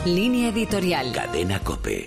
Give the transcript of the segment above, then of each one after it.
Línea editorial. Cadena COPE.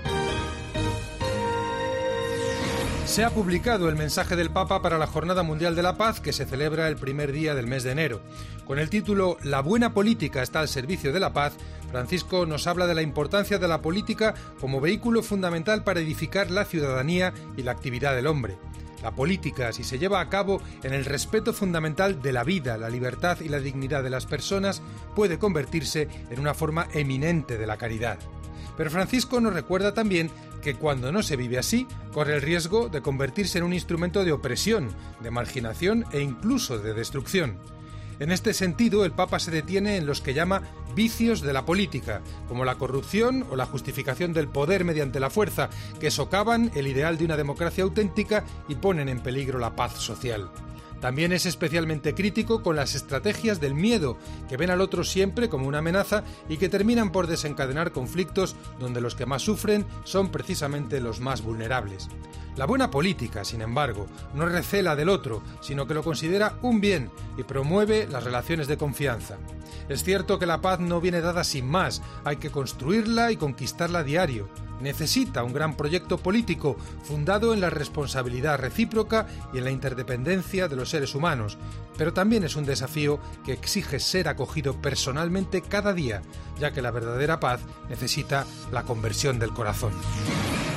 Se ha publicado el mensaje del Papa para la Jornada Mundial de la Paz, que se celebra el primer día del mes de enero. Con el título «La buena política está al servicio de la paz», Francisco nos habla de la importancia de la política como vehículo fundamental para edificar la ciudadanía y la actividad del hombre. La política, si se lleva a cabo en el respeto fundamental de la vida, la libertad y la dignidad de las personas, puede convertirse en una forma eminente de la caridad. Pero Francisco nos recuerda también que cuando no se vive así, corre el riesgo de convertirse en un instrumento de opresión, de marginación e incluso de destrucción. En este sentido, el Papa se detiene en los que llama vicios de la política, como la corrupción o la justificación del poder mediante la fuerza, que socavan el ideal de una democracia auténtica y ponen en peligro la paz social. También es especialmente crítico con las estrategias del miedo, que ven al otro siempre como una amenaza y que terminan por desencadenar conflictos donde los que más sufren son precisamente los más vulnerables. La buena política, sin embargo, no recela del otro, sino que lo considera un bien y promueve las relaciones de confianza. Es cierto que la paz no viene dada sin más, hay que construirla y conquistarla a diario. Necesita un gran proyecto político fundado en la responsabilidad recíproca y en la interdependencia de los seres humanos, pero también es un desafío que exige ser acogido personalmente cada día, ya que la verdadera paz necesita la conversión del corazón.